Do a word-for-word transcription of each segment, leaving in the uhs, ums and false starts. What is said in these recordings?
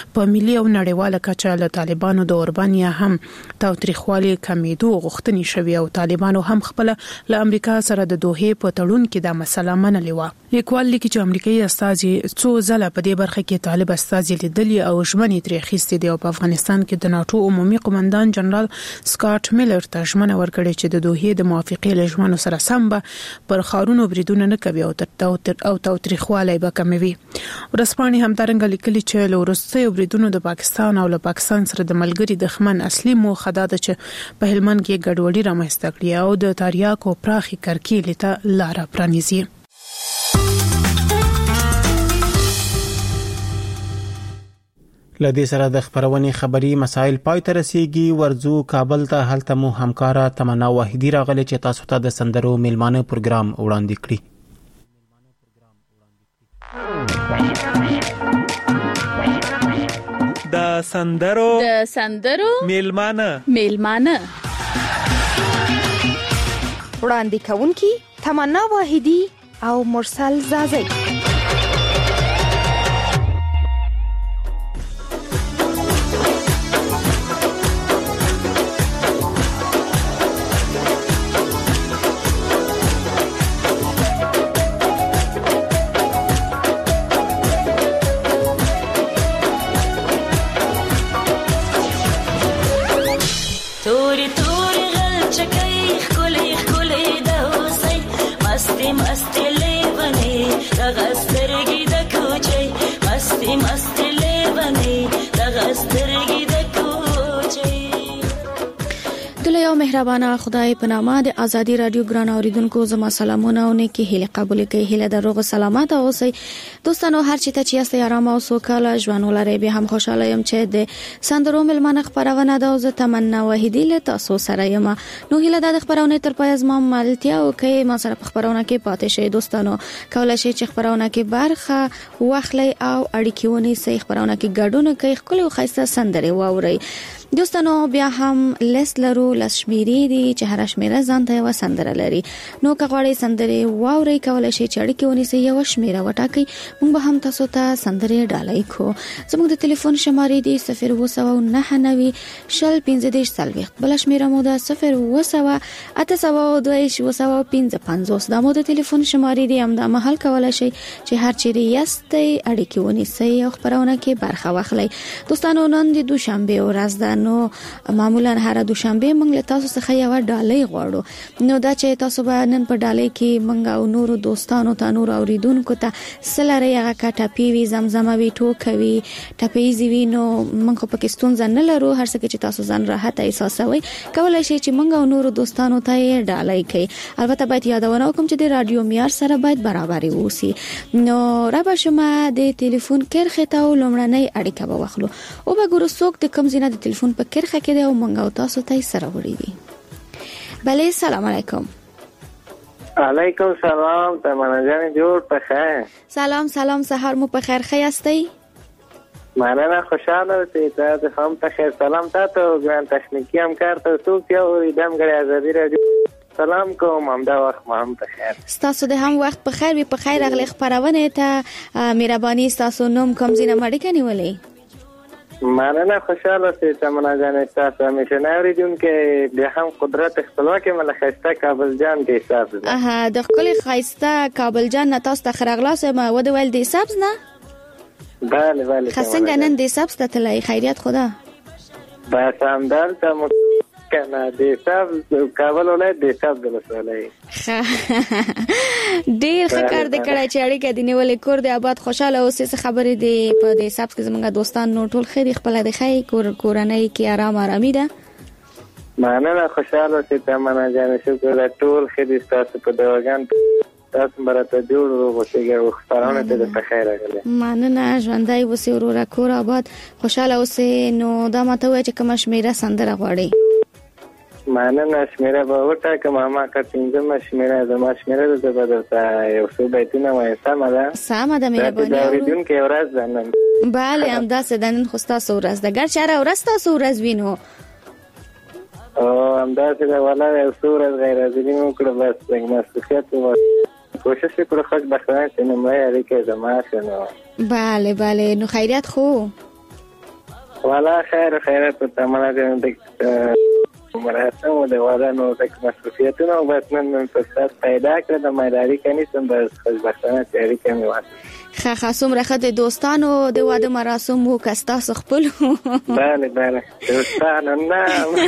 په ملي او نړیواله کچه له طالبانو د اوربانیا هم تاوتریخوالي کمیدو غوښتنې شوې او طالبانو هم خپل له امریکا سره د دوحې په تړون کې د مسله منلې و. لیکوال لیکي چې امریکایي استازي څو ځله په دې برخه کې طالب استازي لیدلي او ژمنې ترې اخیستې دي او په افغانستان کې د ناتو عمومي قومندان جنرال سکاټ میلر ته ژمنه ورکړې چې د دوحې د موافقې له ژمنو سره سم به پر خارونو بریدونه نه کوي او تر او تاوتریخوالی به کموي. ورځپاڼې همدارنګه لیکلي چې له وروستیو بریدونو د پاکستان او له پاکستان سره د ملګري دښمن اصلي موخه دا ده چې په هلمند کې ګډوډي رامنځته کړي او د تریاکو پراخي کرکیلې ته لار پرانیزي. لدې سره د خبرونې خبري مسائل پای ته رسیږي. ورځو کابل ته هلته مو همکارا تمنا واحدی راغله چې تاسو ته د سندرو میلمانه پروګرام وړاندې کړي. د سندرو د سندرو میلمانه میلمانه وړاندې کوونکی تمنا واحدی او مرسل زازی. مهربانه خدای په نامه د ازادي رادیو ګران اوریدونکو زما سلامونه او نیکی هیله قبول کړئ. هیله د روغ سلامت اوسئ دوستانو. هر چی ته چې یاست آرام او سوکاله ژوند ولرئ. به هم خوشاله یم چې د سندرو ملمنه خبرونه د اوزه تمنا واحدی له تاسو سره یم. نو هیله د خبرونه تر پای زما ملتیا او کې ما سره خبرونه کې پاتې شئ. دوستانو کولای شئ چې خبرونه کې برخه واخلئ او اړیکې ونی سي خبرونه کې ګډون کوي خپل خاصه سندره واورئ. دوستانو بیا هم لیست لرو لشمیری دي چې هر شمیره ځان ته یو سندره لري. نو کغړې سندره واوري کولای شي چې اړیکې ونی سي یو شمیره وټاکي. موږ به هم تاسو ته سندره ډالای کو. زموږ د ټلیفون شمارې دي صفر و نه نوي شل پنځه دیش سلويخت. بل شمیره مو ده صفر و اته سو دوه و سو پنځه پنځوس. د مو د ټلیفون شمارې دي هم د محل کولای شي چې هر چیرې یاستئ اړیکې ونی سي او خبرونه کې برخه واخلئ. دوستانو نن د دوشنبه ورځ ده. نو معمولا هر دوشنبه موږ له تاسو څخه یو ډالۍ غواړو. نو دا چې تاسو به نن په ډالۍ کې موږ او نور دوستانو ته نور اوریدونکو ته سلاره هغه کټه پیوي زمزمه وی ټوکوي ټپېزي وی. نو موږ په پاکستان ځن لرو هر څه چې تاسو ځان راحت احساسوي کولای شئ چې موږ او نور دوستانو ته ډالۍ کړئ. البته باید یادونه وکم چې د رادیو معیار سره باید برابرۍ وسی. نو را به شما د ټلیفون کرخه ته لومړنۍ اړیکه به واخلو او به ګورو څوک د کم زینه د ټلیفون په کرخه کې دی او منګو تاسو ته سره وړي دي. بله سلام علیکم. علیکم سلام تمنا جان جوړ په خیر. سلام سلام سحر مو په خیر خیاستی. مننه خوشاله اوسئ. ته هم په خیر. سلام تاسو ګران تخنیکی همکار ته څوک یو دم غړي ازادي رادیو سلام کوم. هم دا وخت ما هم په خیر. تاسو د هم وخت په خیر وي. په خیر اغلی خبرونه ته مهرباني تاسو نوم کوم زینه مړی کني ولې مننه خوشاله سي تمنا جان. تاسو همیشه نوریدون کې به هم قدرت خپلواک مل خسته کابل جان کې حساب ده. اها د خپل خسته کابل جان تاسو ته خرغلاس ما ود ول دي حساب نه. بله بله خسنګ نن دي حساب ته تلای خیریت خدا. بس هم دلته مو کنه د حساب کابل ولایت د حساب دلسولای. ډیر ښه کار دې کړای چې اړیکه دې نیولې کور دې آباد خوشاله اوسې. څه خبرې دې په دې حساب کې زمونږ دوستان نو ټول خیر خپل دې خای کور کورنۍ کې آرام آرامي ده. مننه خوشاله سي تمنا جان. شکر ټول خیر تاسو په دواګان تاسو مرته جوړ وګورئ او خبرونه ته په خیر راغله. مننه ژوندۍ وسې ورور کور آباد خوشاله اوسې. نو دا ماته وای چې کوم شمیره سندره غواړي. مننه شمیره به وټه کومه ما کا پنځمه شمیره د ما شمیره د بدرته یو څو بیتونه وای سمه ده. سمه ده مهرباني. دا اوریدون کې ورځ ده نن. bale همدا سدنن خوستا سورز ده ګر چاره ورستا سورز وینو او همدا سده ولا سورز غیر از این وکړه بس څنګه مسخیت و کوشش وکړه خو بخښنه چې نه مې اړیکه زما شنو. bale bale نو خیریت خو والا خیر خیرات په تمنا د مراسم او د وادانو د مسؤلیتونو او بس نن فرصت پیدا کړ د مایداری کني سم د خوشبختانه تیاری کوي واه خا خاصم رخه د دوستانو د واده مراسم وو کستا خپل بله بله دوستانو نه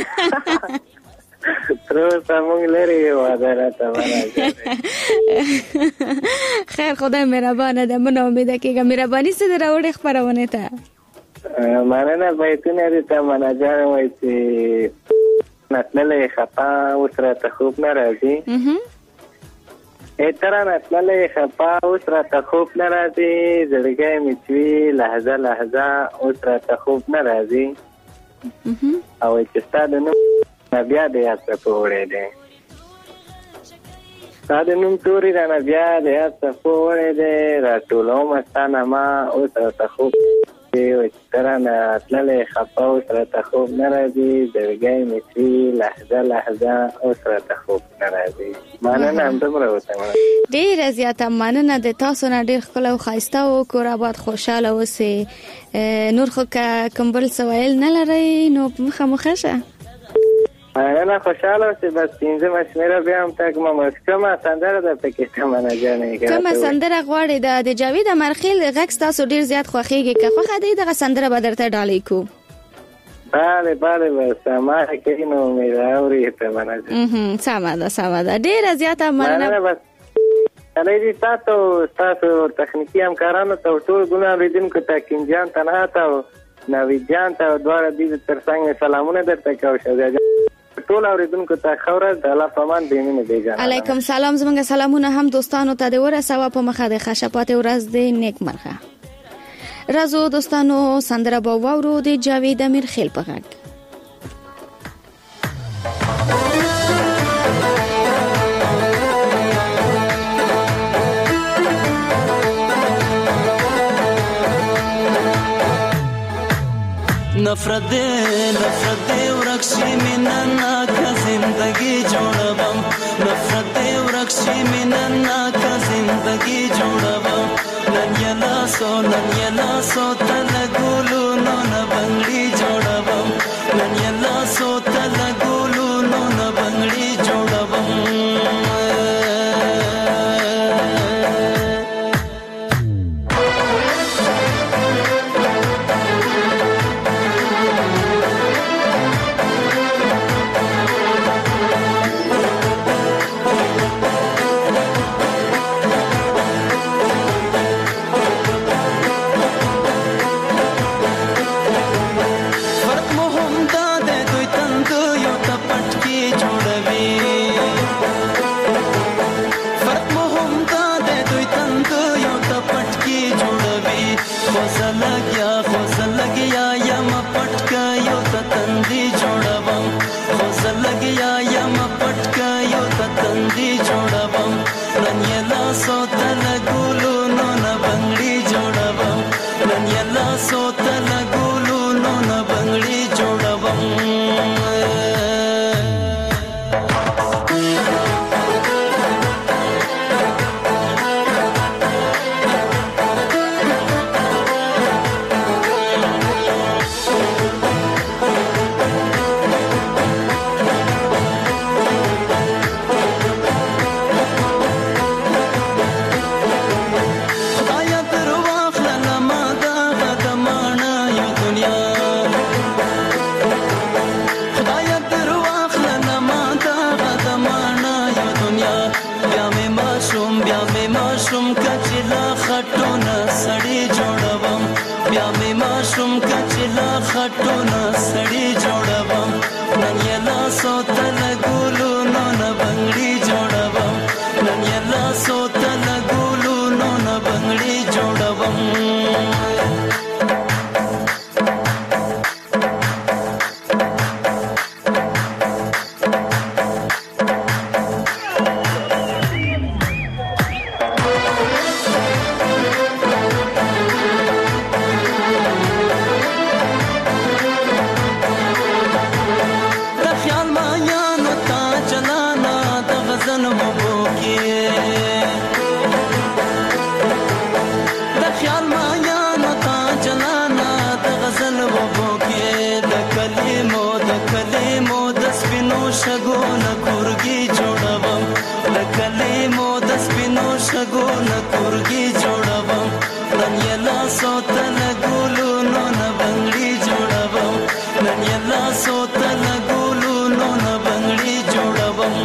تر څنګه لري واده راته خیر خدای مهربانه ده من امید کېږم مهرباني سره راوړې خبرونه ته مننه بیتونه دې ته مناجر وای چې نتللې خطا وسره ته خوب نه راځي اتره نتللې خطا وسره ته خوب نه راځي زړګی مې چوي لحظه لحظه وسره ته خوب نه راځي او چې ستاسو نوم بیا دې یاد څه وړې دې ستاسو نوم توري را بیا دې یاد څه وړې دې راټولو مستانه ما وسره ته خوب او ترانه تللې خپاو سره ته خوب نه راځي زړګی مې چوي لحظه لحظه او سره ته خوب نه راځي مننه هم دومره وته ډېره زیاته مننه د تاسو نه ډېر ښکلی او ښایسته او کور آباد خوشحاله اوسئ نور خو که کوم بل څه ویل نه لرئ نو مخه مخه شه مننه خوشحاله اوسئ بس پنځمه شمېره بیا هم ته کومه کومه سندره درته کې تمنه جانې کومه سندره غواړئ د جاوید امرخیل غږ ستاسو ډېر زیات خوښیږي که خوښه دی دغه سندره به درته ډالۍ کړو بله بله بس ما کې نو مې راوړي تمنه جان سمه ده سمه ده ډېره زیاته مننه بس کله دې تاسو تاسو تخنیکي همکارانو ته ټول ګونه اوریدونکو ته کینجان تنها ته نوید جان ته دواړه دې ترڅنګ سلامونه درته کوم شوه ټول اوریدونکو ته خبره د الله پامان دې نه دی جان علیکم سلام زمونږ سلامونه هم دوستانو ته د ورسوه په مخه د خشپات ورځ د نیک مرخه رازو دوستانو سندره با واورو د جاوید امرخیل په غږ नफरत दे नफरत दे वरक्षी मिनन्ना का जिंदगी जोड़बम नफरत दे वरक्षी मिनन्ना का जिंदगी जोड़बम नन्यला सो नन्यला सो तलगुलु नो न बंगड़ी जोड़बम नन्यला सो तलगुलु नो न बंगड़ी जोड़बम شګو نکورګي جوړوم لکلې مو د سپینو شګو نکورګي جوړوم نن یلا سوتل ګولو نو نه بنگړي جوړوم نن یلا سوتل ګولو نو نه بنگړي جوړوم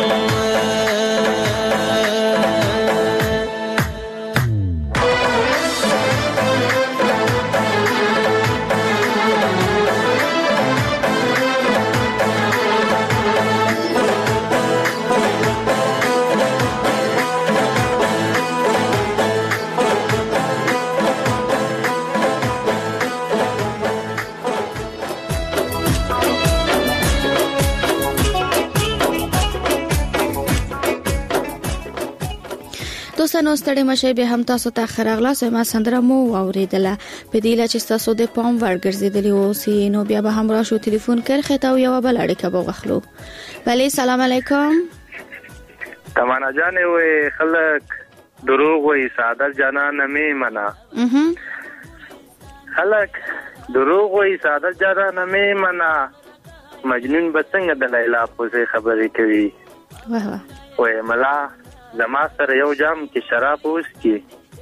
دوستانو ستړي مشه به هم تاسو ته خراغلا سم سندره مو اوریدله په دې لچ تاسو د پام ورګرځیدلی او سی نو بیا به هم را شو ټلیفون کړ خته او یو بل اړیکه بوغخلو بله سلام علیکم تمانا جانې وې خلک دروغ وې ساده جانان مې منا خلک دروغ وې ساده جانان مې منا مجنون بڅنګ د لیلا په خبرې کوي واه واه وې ملا زما سره یو جام کې شراب اوس کې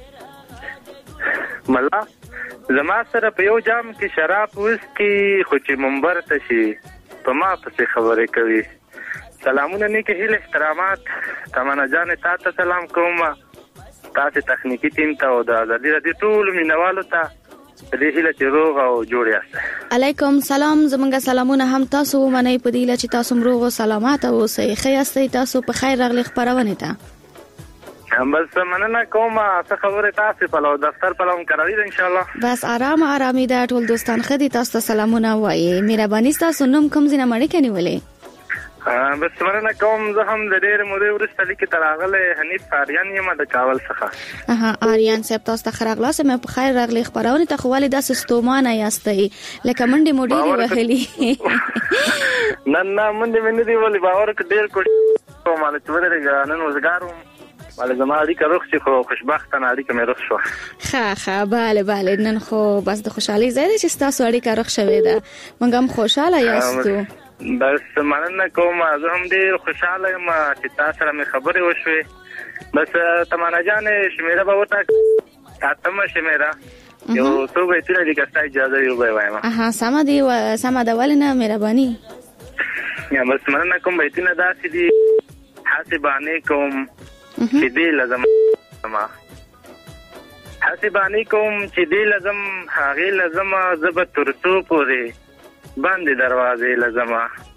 ملا زما سره په یو جام کې شراب اوس کې خو چې منبر ته شي په ما پسې خبرې کوي سلامونه نیک هیله احترامات تمنا جان ته سلام کوم تاسو تخنیکی ټیم ته او د ازادي رادیو ټول مینوالو ته دې هیله چې روغ او جوړ یاست علیکم سلام زمونږ سلامونه هم تاسو منئ په دې لچ تاسو روغ او سلامات اوسئ خیاستئ تاسو په خیر راغلی خبرونه ته بس مننه کوم څه خبره تاسو په لو دفتر په لوم کراوي ان شاء الله بس آرام آرامي دا ټول دوستان خدي تاسو ته سلامونه وایي مهرباني تاسو نوم کوم ځنه مړ کني ولې بس مننه کوم زه هم د ډېر مودې ورسته لیکي تراغله حنیف آریان یم د کاول څخه اها آریان صاحب تاسو ته خراغلا سم په خیر راغلی خبرونه ته خوالي د سستومانه یاستئ لکه منډي موډي وهلي نن نه منډي منډي ولې باور ک ډېر کو مال چې ورته نن وزګارم ولې زما اړیکه روغ شي خو خوشبختانه اړیکه مې روغ شو ښه ښه bale bale نن خو بس د خوشحالي زیاده چې تاسو اړیکه روغ شوې ده موږ هم خوشاله یاستو بس مننه کوم زه هم ډېر خوشاله یم چې تاسو سره مې خبرې وشوې بس تمنا جان شمیره به وته اتمه شمیره یو څو به تیر دي که اجازه یو به وایم اها سم دي سم دا ولنه مهرباني یا بس مننه کوم به تینه داسې دي حسابانه کوم چې دې لازم ما حسابانی کوم چې دې لازم هغه لازم زب ترسو پورې باندې دروازې لازم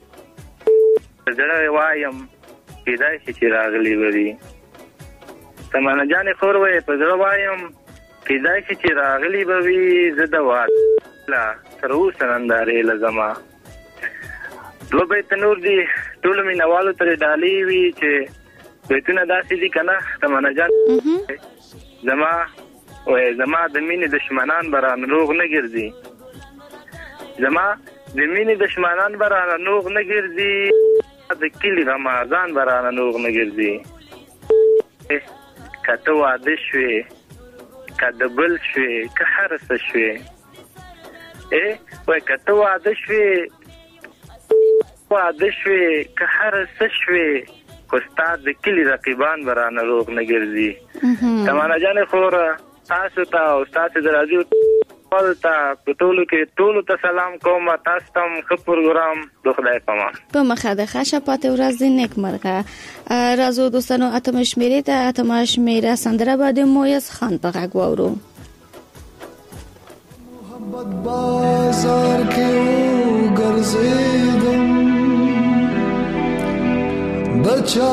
زړه وایم پیدا شي چې راغلی وری تمنا جان خور وې په زړه وایم پیدا شي چې راغلی وری زده والا تر اوسه نندارې لازم لو به تنور دي ټول مینوالو تر ډالي وی چې بیتونه داسې دي کنه تمنا جان زما وې زما د مینې دشمنان بران روغ نه ګرځي زما د مینې دشمنان بران روغ نه ګرځي د کلی رمضان بران روغ نه ګرځي کته واده شوې کده بل شوې که هر څه شوې ا وې کته واده شوې واده شوې که هر څه شوې خو استاد د کلی رقیبان برانه روغ نه ګرځي تمنا جان خور تاسو ته او تاسو د راډیو ټول ته ټولو کې ټولو ته سلام کوم تاسو ته خو پروګرام د خدای په امان په مخه د خاصه پاتې ورځ د نیک مرغه راځو دوستانو اتم شمیرې ته اتم شمیره سندره باندې مویس خان په غږ وورو محبت بازار کې ګرځیدم بچا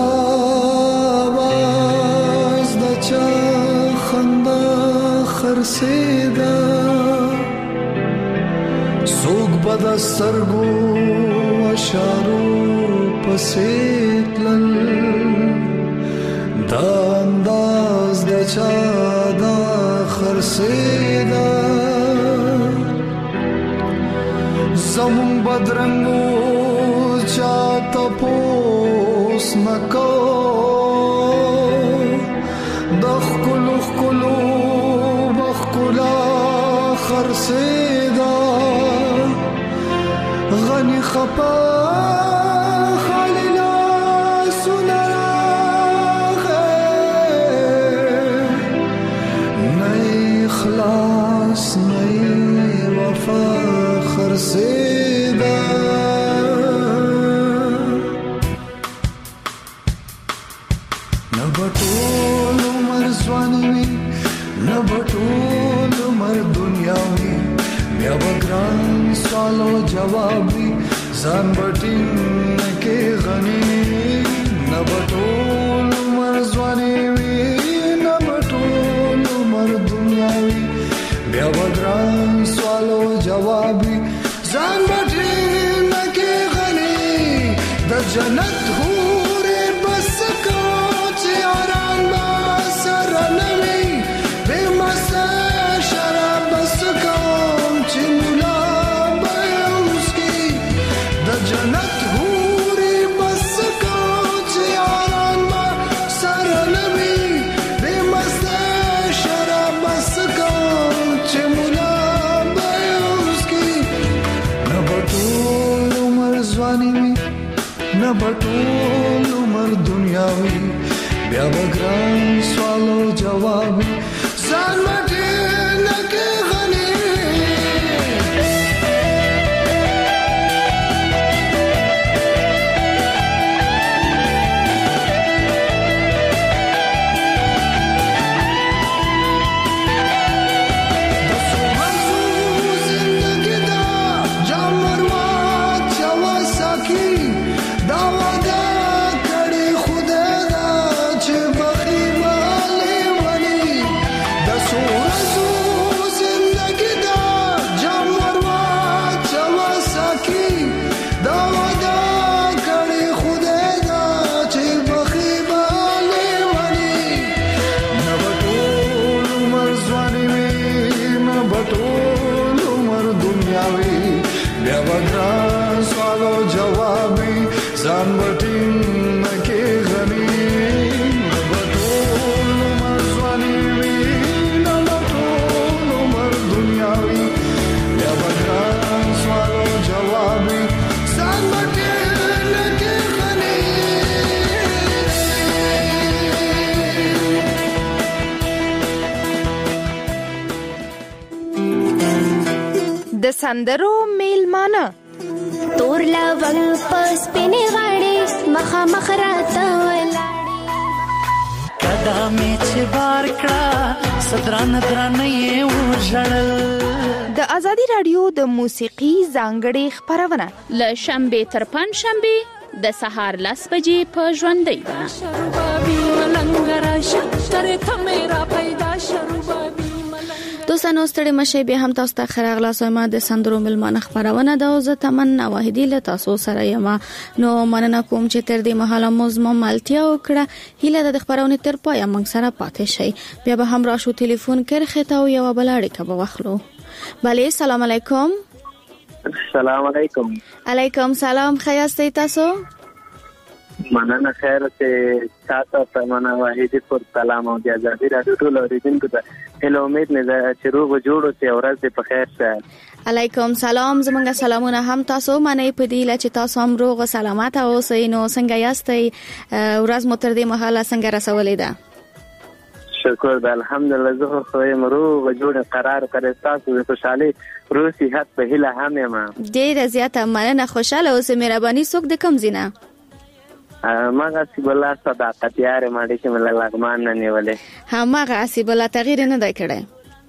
واز بچا خندا خرسیدا سوق بد سرګو اشارو پسیتل دا انداز بچا دا خرسیدا زمون بدرنګو چاته پوس نکو دخلو خلو بخلا خرسیدا غني خپا بګران سوال او جواب وي ځان بټین کې غني نه بټول مرزواني وي نه بټول مر دنیا وي بیا بګران سوال او جواب وي ځان بټین کې غني د جنت هورې بس کو چې آرام با سره نوي به مسا شراب بس کو چې مولا به اوسکی د جنت هورې بس کو چې آرام با سره نوي به مسا شراب بس کو چې مولا به اوسکی نه بټول عمر ځواني نه بټول عمر دنیاوي بیا بګران سوال او جواب ځان مټه نه کې غني د سندرو میلمانه تور لونګ پس پنی غاړي مخه مخ راته ولاړي کدا می چې بار کړه صدران درانه یې وژړل د ازادي رادیو د موسیقي ځانګړي خبرونه ل شنبه تر پنځ شنبه د سهار لس بجې په ژوندۍ ده شربابي ملنګ راشه تر ته میرا پیدا شربابي دوستانو ستړي مشه به هم تاسو ته خراغلا سوما د سندرو ملمانه خبرونه د اوزه تمنا واحدی له تاسو سره یم نو مننه کوم چې تر دې مهاله مزمو مالتیا وکړه هیله د خبرونه تر پای موږ سره پاتې شي بیا به هم راشو ټلیفون کرخه ته یو بلاړی کبه واخلو بله سلام علیکم السلام علیکم علیکم سلام خیاستئ تاسو مننه خیر ته تاسو ته مننه واحدی پر سلام او د ازادي رادیو ټول اوریدونکو ته هله امید نه چې روغ جوړو چې ورځ په خیر شه علیکم سلام زمونږ سلامونه هم تاسو منې په دی چې تاسو هم روغ او سلامت اوسئ نو څنګه یاستئ ورځ مو تر دې مهاله څنګه رسولې ده شکر د الحمدلله زه خو یې روغ جوړ قرار کړی تاسو د خوشحالي روغ صحت په هله هم یم ډېر زیاته مننه خوشاله اوسئ مهرباني څوک د کم زینه ماغه سی بلا صداقت یار ماډي چې مل لغمان نه نیولې ها ماغه سی بلا تغییر نه دی کړی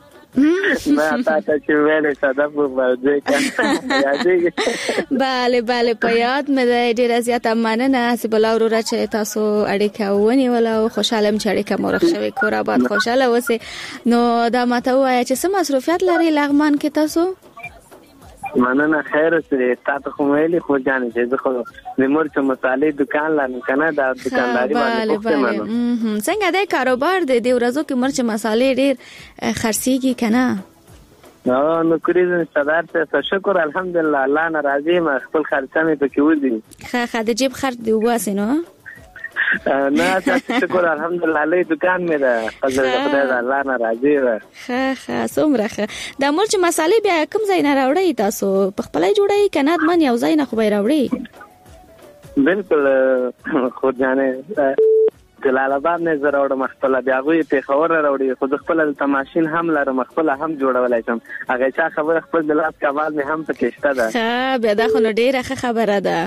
ما تاسو چې ویلې صدف ورځي کنه bale bale په یاد مې د ډیر زیاته مننه سی بلا ورور چې تاسو اړیکه ونی ولا خوشاله مې اړیکه مورخ شوی کور آباد خوشاله وسه نو دا ماته وایي چې سم مصروفیت لري لغمان کې تاسو مننه خیر سره تاسو خو ویلي خو ځان چې زه خو د مرچ مصالې دکان لرم کنه دا دکانداري باندې کوم څنګه د کاروبار د دې ورځو کې مرچ مصالې ډېر خرڅيږي کنه نو نو کریزن صدر ته شکر الحمدلله الله ناراضي ما خپل خرڅه مې پکې ودی ښه ښه د جیب خرڅ دی واسه نو نه تاسو شکر الحمدلله له دکان مې ده فضل خدای الله ناراضي و ښه ښه څومره ښه د مرچ مصالې بیا کوم ځای نه راوړی تاسو په خپلای جوړی کنه من یو ځای نه خو به راوړی بالکل خو ځانه جلال آباد نه زراوړ مخبل بیا غوي په خبر راوړي خو خپل د تماشین هم لرم مخبل هم جوړولای شم هغه چا خبر خپل د لاس کمال مې هم پکې شته ده ښه بیا دا خو ډیره ښه خبره ده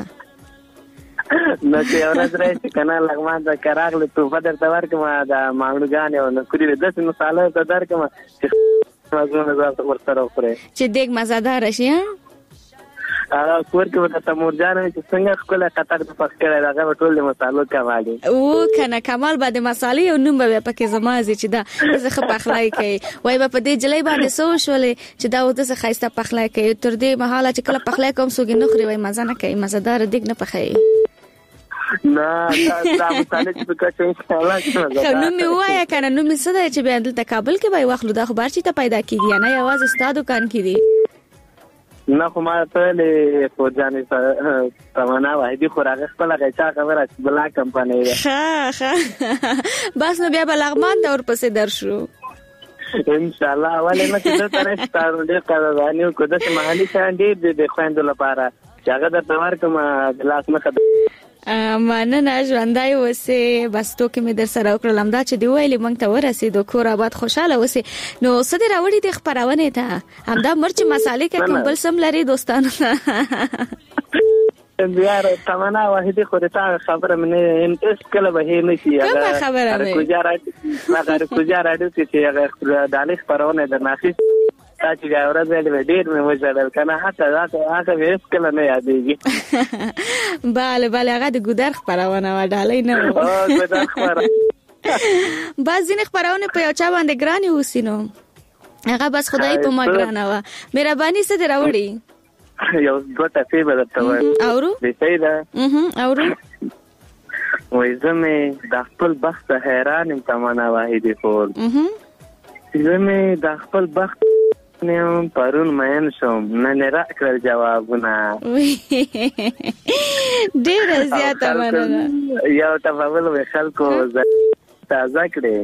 نو چې اورز راځي کنه لګمان د کراغله تو فدر تور کما د ماړوګان او نکوري د دس مثاله د در کما مزونه زړه ورسره وخوري چې دیګ مزادار شي. هغه کور کې ورته مرجان چې څنګه خپل قطر په پخ کړه هغه ټول د مصالحو کمالي او کنه کمال بعد مصالحې او نوم به پکې زمازي چې دا زه پخلای کوي وای په دې جلای باندې سو شولې چې دا وته څه خایسته پخلای کوي تر دې مهاله چې کله پخلای کوم سوګي نخري وای مزه نه کوي مزدار دیګ نه پخای نه دا مصالحه چې پکې ان شاء الله څنګه نو می وای کنه نو می سده چې به دلته کابل کې وای واخلو دا خبر چې ته پیدا کیږي نه یوازې ستاسو دکان کې دی نه خو ما ته له فوجانې تمنا واحدي خوراغه خپل غیچا خبره بلا کمپنی ده ها ها بس نو بیا بلغمان دا ورپسې درشو ان شاء الله ولې نه چې تر ستاره دې قراردانیو کو د محلي شان دې د خويندو لپاره چې هغه د تمر کوم ګلاس مخه مننه ژوندای اوسې بس تو کې مې در سره وکړم دا چې دی ویلې مونږ ته ورسېدو کور آباد خوشاله اوسې نو څه دې راوړي د خبرونه ته همدا مرچ مصالحې کې کوم بل سم لري دوستانو بیا تمنا واحدی خو ته خبره منه ان اس کله به نه شي هغه خبره مې کوجا راځي کوجا راځي چې هغه دالې خبرونه د ناخي چې دا ورځ دې ډېر مې وځل کنه حتی هغه هیڅ کله نه یادېږي bale bale هغه د ګودر خبرونه و ډالې نه او ګودر خبره بعض نه خبرونه په یو چا باندې ګراني وسینو هغه بس خدای په ما ګرانه و مهرباني ست راوړي یو دوه ټپې بدلته و اورو دې پیدا اورو وای زمې د خپل بخت حیران تمنا واحدې فور زمې د خپل بخت نیم پرون مین شوم نن را کړل جوابونه ډېر زیاته مننه یو تفاول و خلکو تازه کړي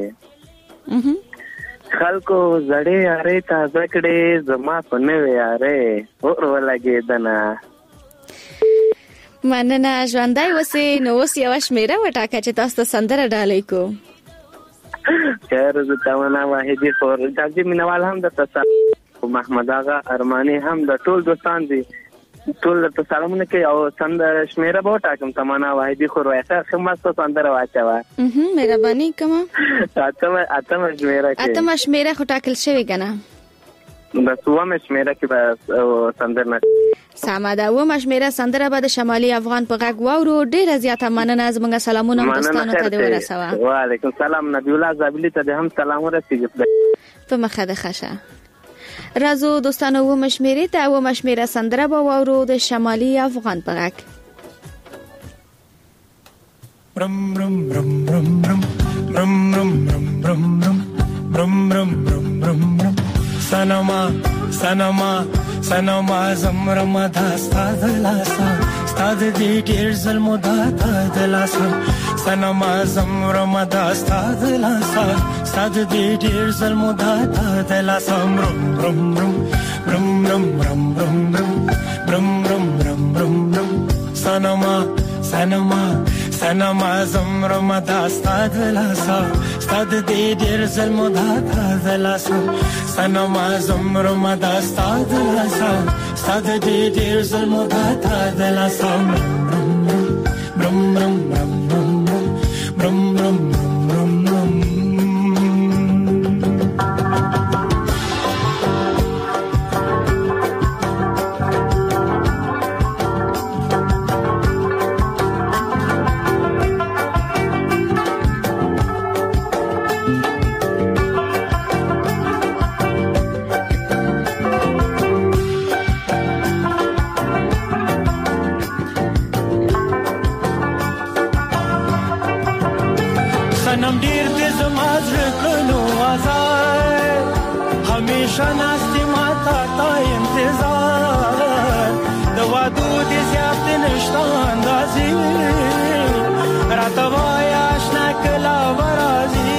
خلکو زړې یارې تازه کړي زما په نوې یارې اور ولګېدنه مننه ژوندای اوسې نو اوس یو شمیره وټاکه چې تاسو سندره ډالۍ کو خیر زه تمنا واحدی فور تاسو مینوال هم د تاسو محمد آغا ارمانی هم د ټول دوستان دي ټول ته سلامونه کوي او سندره شمیره به وټاکم تمنا واحدی خو راځه خمسته سندره واچوا مهرباني کوم اتمه اتمه شمیره کې اتمه شمیره خو ټاکل شوی کنه د سومه شمیره کې به سندره ساما دا و مشمیره سندره به د شمالي افغان په غږ واورو ډیره زیاته مننه زموږ سلامونه دوستانو ته ورسوه وعلیکم سلام نبی الله زابلی ته هم سلام ورسیږي په مخه د خشه رازو دوستانو و مشمیره ته و مشمیره سندره به واورو د شمالي افغان په غږ برم برم برم برم برم برم برم برم برم برم برم برم سنما سنما سنما زمرم داستا دلاسا ستاد دی ډیر ظلم داتا دلاسا سنما زمرم داستا دلاسا ستاد دی ډیر ظلم داتا دلاسا برم برم برم برم برم برم برم برم برم برم برم سنما سنما سنما زمرم داستا دلاسا ستاد دی ډیر ظلم داتا دلاسا سنما زمرم داستا دلاسا ستاد دی ډیر ظلم داتا دلاسا برم برم برم برم برم برم برم سنم ډیر دې زما زړه آزاد همیشه ناستې ماته تا انتظار د وادو دې زیات نشته اندازې راته وایه اشنا کله به راځي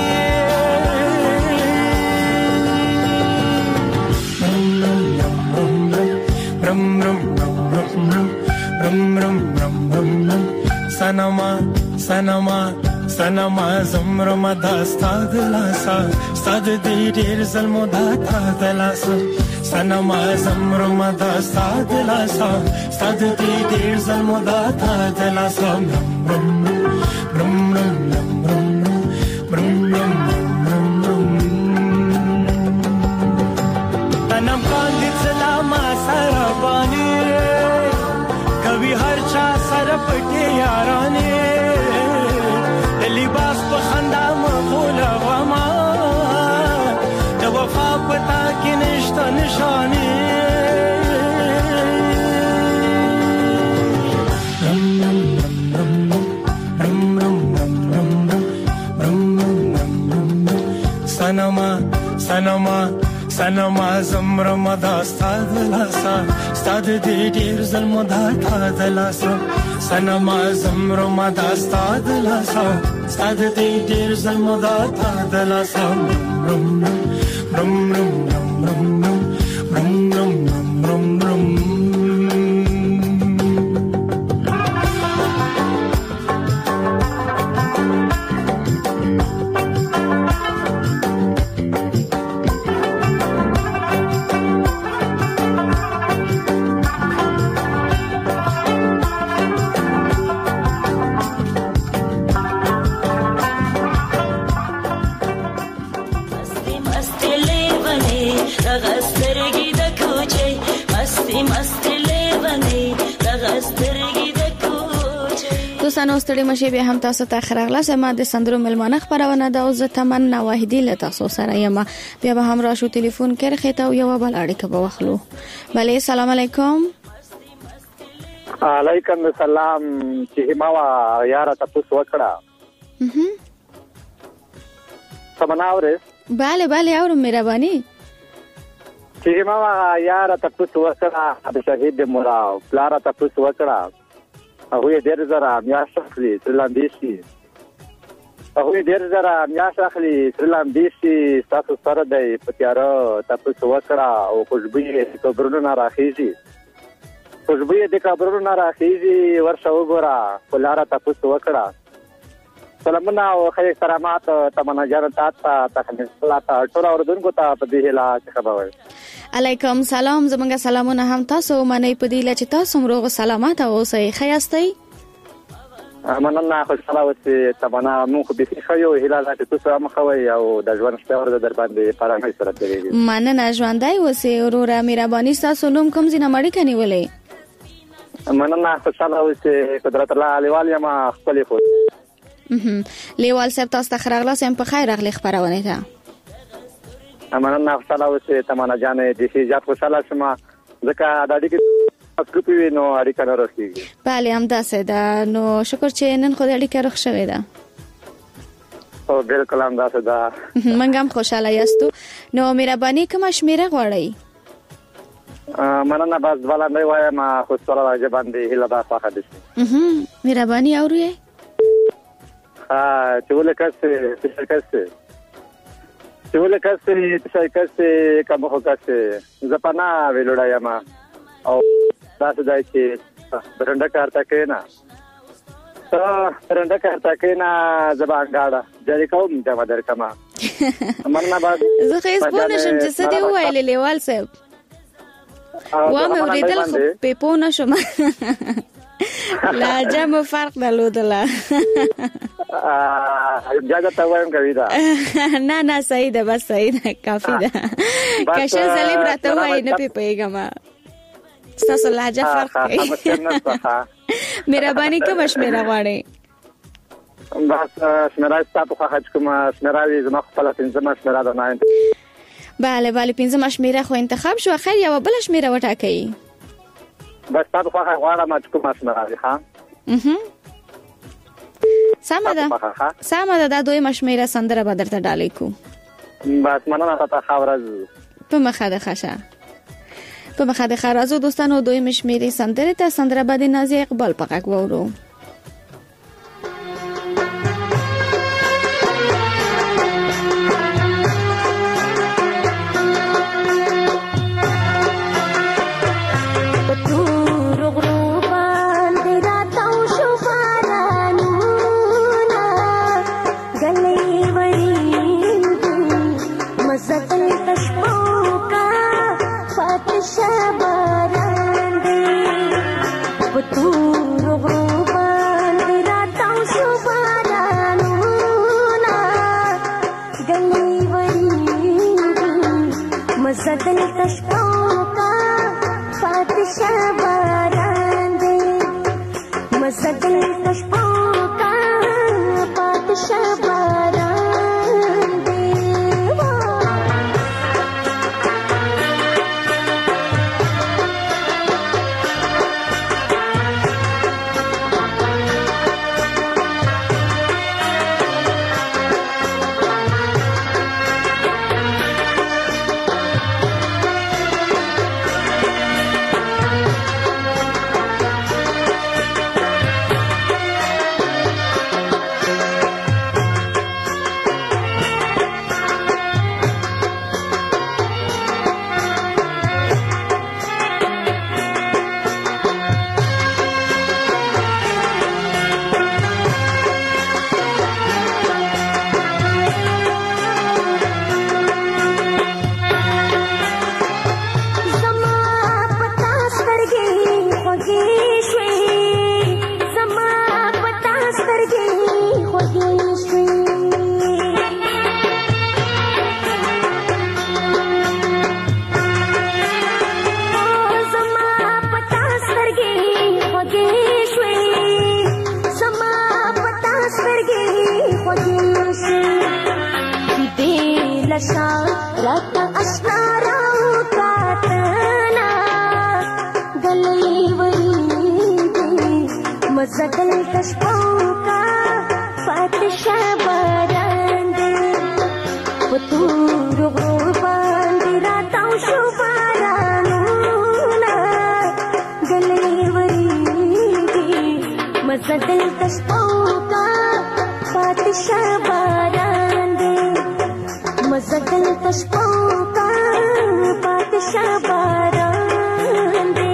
برم برم برم برم برم سنما سنما سنما زمرم داستا دلاسا ستاد دی ډیر ظلم داتا دلاسا سنما زمرم داستا دلاسا ستاد دی ډیر ظلم داتا دلاسا برم برم برم برم برم برم سره پټي یارانې لباس په خندا مخوله وما د وفا پتا کې نشته نشانه سنما سنما سنما زمرم دا ستاد لاسا ستاد دې ډیر ظلم دا تا د لاسا سنما زمرم دا ستاد لاسا ستاد دې ډیر ظلم دا تا د لاسا رم رم رم رم رم رم رم رم رم دوستانو ستړي مشه به هم تاسو ته خراغله سم د سندرو ملمانه خبرونه د اوس تمن واحدی له تاسو سره یم بیا به هم راشو ټلیفون کړه خته او یو بل اړیکه به واخلو بله السلام علیکم علیکم السلام چې ما وا یاره تاسو وکړه هم سمناوره bale bale اور مهرباني چې ما وا یاره تاسو وکړه د شهید مورا پلار تاسو وکړه هغه ډېر زره میاشت اخلي سرلاندېشي هغه ډېر زره میاشت اخلي سرلاندېشي تاسو سره د پتیارو تاسو وکړه او خوشبوې کبرونو نه راخېږي خوشبوې د کبرونو نه راخېږي ورشه وګوره ولاره تاسو وکړه سلامونه او خیر کرامات تمنا جان تاسو ته الله ټول اوردونکو ته په دې هلا خبر علیکم سلام زمونږ سلامونه هم تاسو منې په دې لچ تاسو روغ سلامات اوسئ خیاستئ مننه خوشاله اوسئ تمنا موږ به خیو هلال تاسو هم خوي او د ژوند شپه ور در باندې پرانګي سره تیریږي مننه ژوندای اوسئ اورورا مهرباني تاسو نوم کوم زینه مړی کني ولې مننه خوشاله اوسئ قدرت الله علیوال ما خپل خو لیوال صاحب تاسو ته خراغله سم په خیر اغلی خبرونه ده مننه خوشاله اوسئ تمنا جانې د شي خوشاله شمه ځکه د اړیکې سکوپی نو اړیکه نه راځي bale همداسه ده نو شکر چې نن خو د اړیکه روښ شوې ده او بالکل همداسه ده منګ هم خوشاله یاستو نو مهرباني کوم شمیره غواړئ مننه بس ولنه وایم خو سره راځي باندې هله دا فاخه دي مهرباني اورئ ها چې ولکسه چې کسه چې ولکسه چې کسه کوم خو کسه زپنا ویلوډا یم او تاسو دای چې برنده کارتا کینا ته برنده کارتا کینا زبان غاړه جری کوم د مدر کما مرنا بعد زه خیس پونه شم چې څه دی وایل لیوال صاحب و مې ورېدل خو په پونه شم لا جام فرق درلودله جاګه تا وایم کوي دا نه نه صحیح ده بس صحیح ده کافی ده کشه زلیم راته وای نه پیپېګم تاسو لهجه فرق کوي مهرباني کوم شمیره غواړي بس شمیره تاسو خو حج کوم شمیره زما خپل پنځم شمیره ده نه bale bale پنځم شمیره خو انتخاب شو خیر یو بل شمیره وټاکئ بس تاسو خو غواړم چې کوم شمیره ده ها mhm سمه ده سمه ده د دوی مشمیره سندره به درته ډالې کو بس مننه تاسو خبرز په مخه ده خشه په مخه ده خرازو دوستانو دوی مشمیره سندره ته سندره باندې نازي اقبال پقک وورو मजदल तशकों का फातिशा बारान दे مزدل تشپوکا پاتشا باران دیوا مزدل تشپوکا پاتشا باران دی پتور غربان دی راتاو شو بارانونا گلی وریدی مزدل تشپوکا پاتشا باران دی مزدل تشپوکا پاتشا باران دی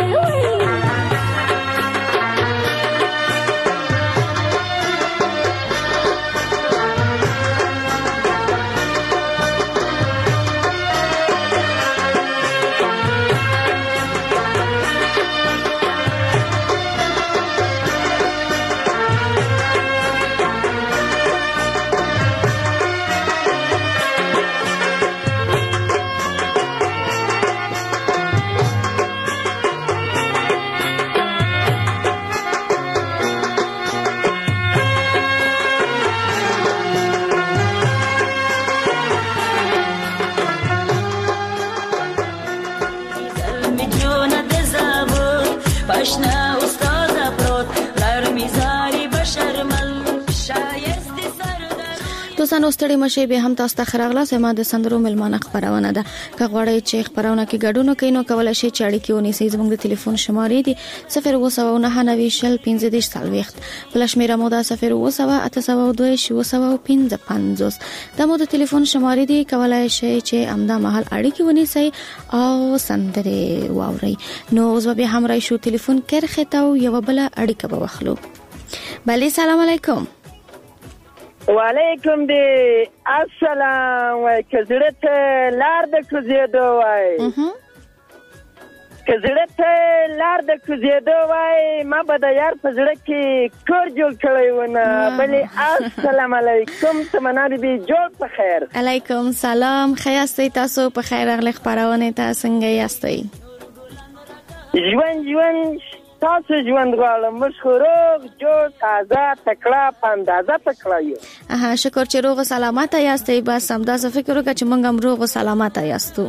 دوستانو ستړي مشه به هم تاسو ته خراغله سما د سندرو ملمانه خبرونه ده که غواړئ چې خبرونه کې ګډون وکړئ نو کولای شئ چې اړیکې ونیسئ زموږ د ټلیفون شمارې دي صفر اووه سوه نهه نوي شل پنځه دېرش څلوېښت بله شمېره مو ده صفر اووه سوه اته سوه دوه اووه سوه پنځه پنځوس دا مو د ټلیفون شمارې دي کولای شئ چې همدا مهال اړیکې ونیسئ او سندرې واورئ نو اوس به هم راشو ټلیفون کرخه ته یو بل اړیکه به واخلو بله سلام علیکم وعلیکم دی السلام وای کزړه ته لار د کوزیدو وای کزړه ته لار د کوزیدو وای ما به د یار په زړه کې کور جوړ کړی ونه بلې السلام علیکم تمناری بي جوړ په خیر علیکم سلام خیاستئ تاسو په خیر راغلی خبرونه تاسو څنګه یاستئ ژوند ژوند تاسو ژوند غواړم مشخوروغ جوړ تازه تکړه پاندازه تکړه یو اها شکر چې روغ سلامت یاستئ بس هم دا فکر وکړه چې موږ هم روغ سلامت یاستو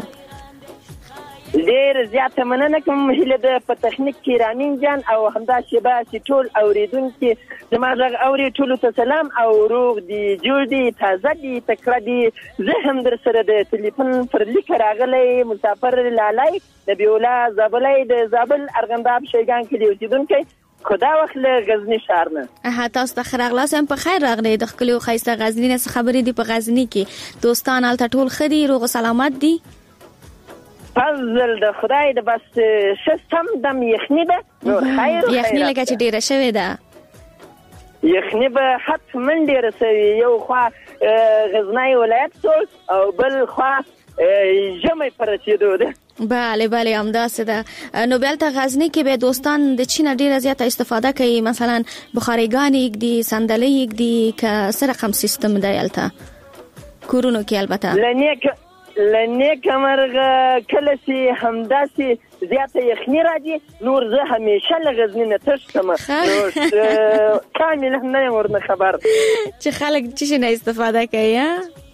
ډېر زیاته مننه کوم هیله ده په تخنیک کې رامین جان او همدا شیبه چې ټول اوریدونکي زما غږ اوري ټولو ته سلام او روغ دي جوړ دي تازه دي تکړه دي زه هم در سره د ټلیفون پر لیک راغلی مسافر لالای د بیولا زابلای د زابل ارغنداب شیګان کې دی اوسیدونکی خدا وخت له غزنی شهر نه اها تاسو ته خراغلاس هم په خیر راغلی د خپل خیسته غزنی نه خبرې دي په غزنی کې دوستان الته ټول خدي روغ سلامت دي فضل د خدای د بس سیستم دم یخنی ده نو خیر یخنی لکه چې ډیره شوی ده یخنی به حتما ډیره شوی یو خوا غزنی ولایت ټول او بل خوا جمع پرچیدو ده بله بله همداسې ده نو بیا ته غزنی کې به دوستان د چین ډیره زیاته استفاده کوي مثلا بخاریګان یګدي صندلۍ یګدي که سره رقم سیستم دی الته کورونو کې البته لنیک لنیک مرغه کله چې همداسې زیاته یخني راځي نور زه همیشه له غزني نه تښتم نو کامل نه یم ورنه خبر چې خلک چې نه استفاده کوي.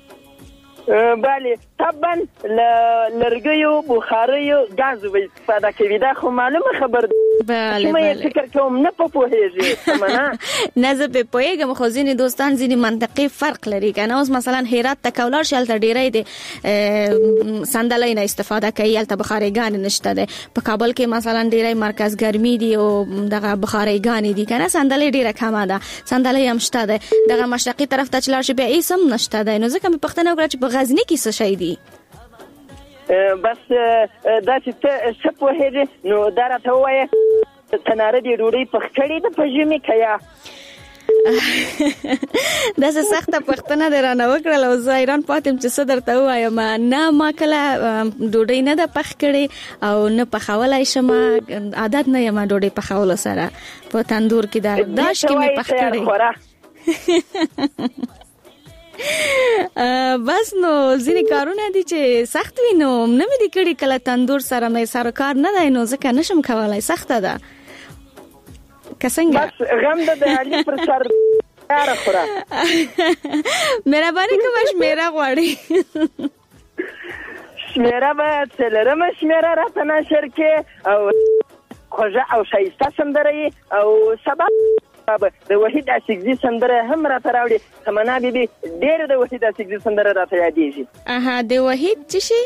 بله طبعا لرګیو بخاریو غاز به استفاده کوي دا خو معلومه خبر بله بله فکر کوم نه په پوهیږي سمنه نه زه په پوهیږم خو ځینې دوستان ځینې منطقي فرق لري کنه. اوس مثلا هرات ته کولار شل ته ډیرې دي صندلۍ نه استفاده کوي البته بخاریګان نشته ده. په کابل کې مثلا ډیرې مرکز ګرمي دي او دغه بخاریګان دي کنه صندلۍ ډیره کمه ده صندلۍ هم شته ده. دغه مشرقي طرف ته چلار شي به ایسم نشته ده. نو ځکه په پښتنه وګړه چې په غزني کې څه شي دي بس دا چې ته څه پوهېږې نو دا راته ووایه تناره دې ډوډۍ پخ کړې ده په ژمي که یا داسې سخته پوښتنه دې رانه وکړله او زه حیران پاتې یم چې څه درته ووایم. نه ما کله ډوډۍ نه ده پخ کړې او نه پخولی شم عادت نه یم ډوډۍ پخولو سره په تندور کې دا داش کې مې پخ کړې بس نو ځینې کارونه دي چې سخت وي نو نه مې دي کړي کله تندور سره مې سره کار نه دی نو ځکه نشم کولی سخته ده که څنګه بس غم ده د علي پر سر یاره خوره مهرباني کوه شمېره غواړي شمېره به څلورمه شمېره راته نشر کې او خوږه او ښایسته سندره او سبا د وحید اسیګزي سندره هم راته راوړي. تمنا بیبي ډېر د وحید اسیګزي سندره راته یادېږي. اها د وحید څه شي؟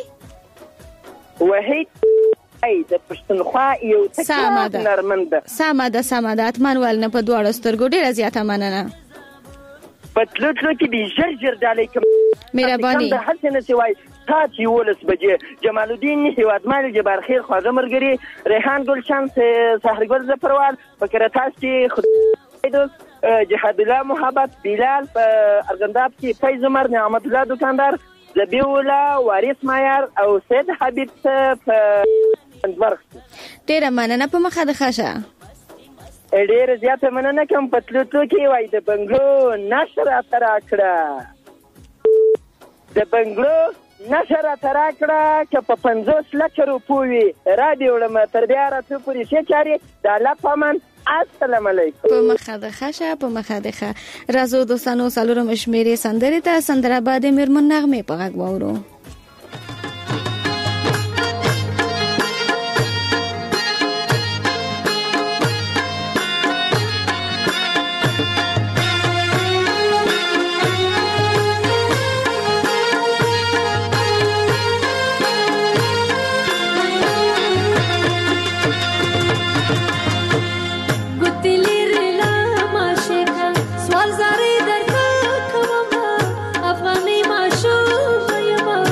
وحید ای د پښتونخوا یو تکرار نرمن ده. سمه ده سمه ده اتمن ول نه په دواړو سترګو ډېره زیاته مننه. په تلو تلو کې به ژر ژر ډالۍ کوم مهرباني د هر څه نه سوای ساعت یولس بجې جمال الدین هیوادمل جبار خیر خواږه مرګري ریحان ګلشن سحرګل زفروال فکر تاسو خود جهاد الله محبت بلال ارغنداب کې فیض عمر نعمت الله دکاندار زبیح الله وارث مایر او سید حبیب په انور. ډیره مننه په مخه د خاشه ډیره زیاته مننه کوم په تلو تلو کې وای د بنگلو نشر اترا کړه د بنگلو نشر اترا کړه چې په پنځوس لک روپوي رادیو لمه تر بیا راته پوری شي چاري د الله پامن. السلام علیکم. په مخه د خاشه په مخه د خا رازو دوستانو سالورم شمیرې سندره ته سندره باد میرمن نغمه په غږ وورو. سوال زاری در کومه افغانی ماشو یما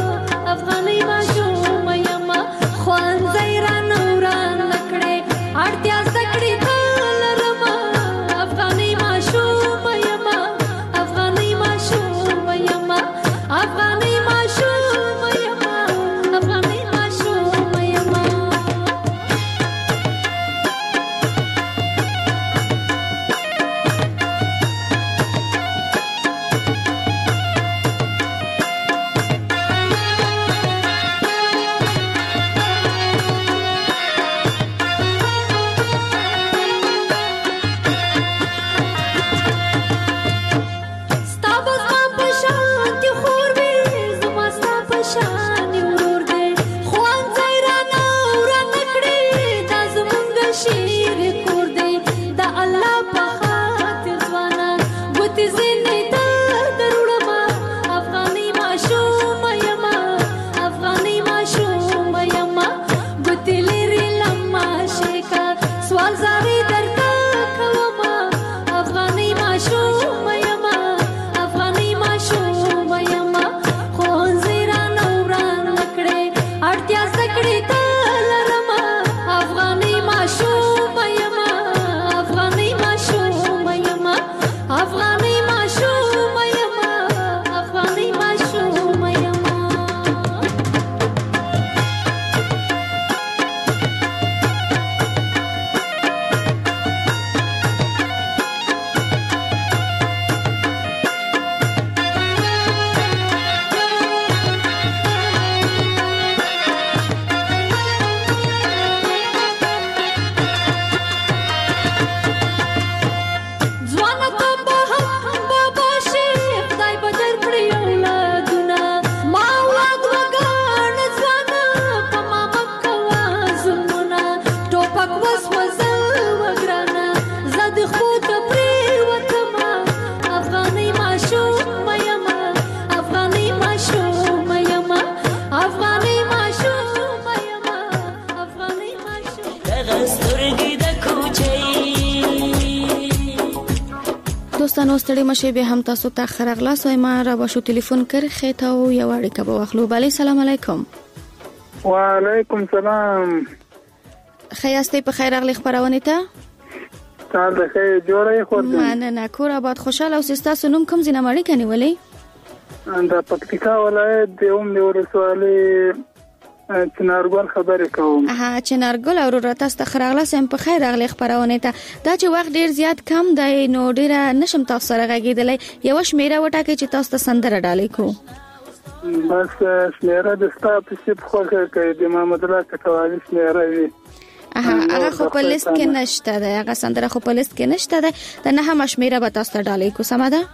زندگی د کوچي دوستانو ستړي مشه به هم تاسو ته خرغلاس وای ما را باشو تلیفون کر خېته او یو اړیکه به واخلو. بله سلام علیکم. وعلیکم سلام. خیاسته په خیر اغلی خبرونه ته تاسو د خیر جوړې خور دې مننه کور آباد خوشاله او تاسو نوم کوم ځای نه مړی کني ولې د پکتیکا ولایت د اوم دی ورسوالي چنارګل خبرې کوم. ها چنارګل او تاسو ته خرغله سم په خیر اغلی خبرونه ته دا چې وخت ډیر زیات کم دی نو ډیر نشم تاسو سره غږیدلې یو شمیره وټاکې چې تاسو ته سندره ډالې کو بس شمیره د ستا په سیب خوخه کوي د محمد الله کټوالي شمیره وي. اها هغه خو په لیست کې نشته ده هغه سندره خو په لیست کې نشته ده د نه هم شمیره به تاسو ته ډالې کو سم ده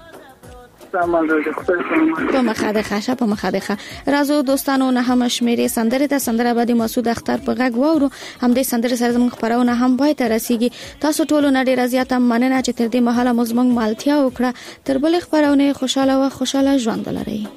په مخاده خاشه په مخاده خا رازو دوستانو نه هم شمیره سندره ته سندره باندې مسعود اختر په غږ وورو هم دې سندره سره زموږ خبرونه هم وای ته رسیږي. تاسو ټول نه ډیر زیات مننه چې تر دې مهاله مزمن مالتیا وکړه. تر بل خبرونه خوشاله او خوشاله ژوند لرئ.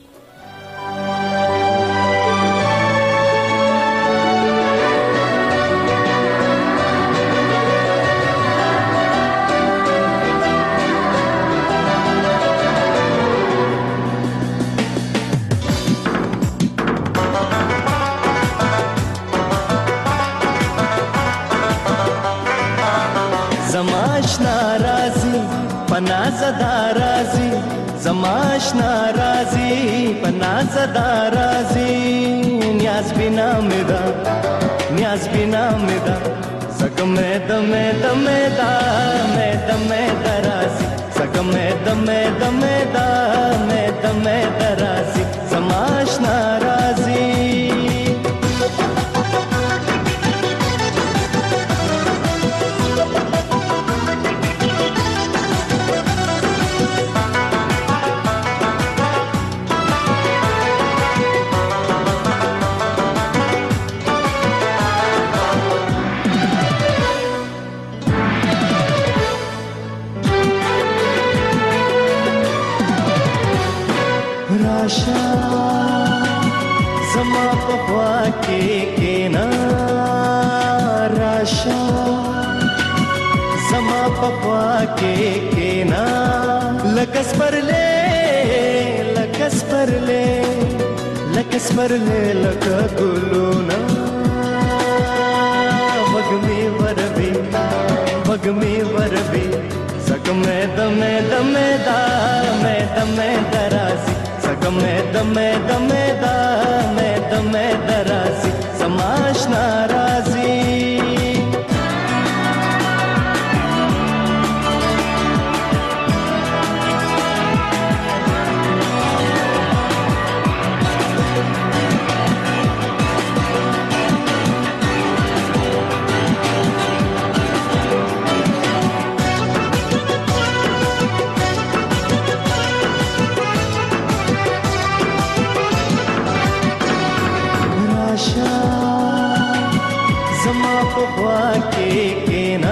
پنازدا رازی زماش ناراضی پنازدا رازی نیاز بنا مدا نیاز بنا مدا سگم دم دم دا میں دم درازی سگم دم دم دا میں دم درازی زماش ناراضی زما په خوا کې کینا راشا زما په خوا کې کینا لکس پرلې لکس پرلې لکس پرلې لک ګلونا وګمي وربي وګمي وربي سکمه دمه دمه دا مې دمه درازي سکمه دمه دمه دا مې دمه درازي سماش ناراضي زما په خوا کې کینا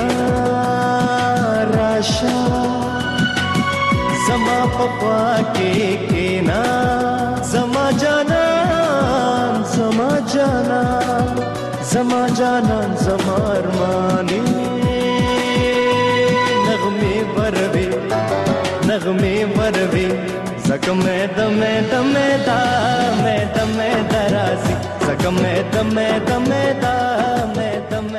راشا زما په خوا کې کینا زما جانان زما جانان زما جانان زما ارمانی نغمه وربي نغمه وربي زکمه دمه دمه دا مې دمه درازي زکمه دمه دمه دا مې دمه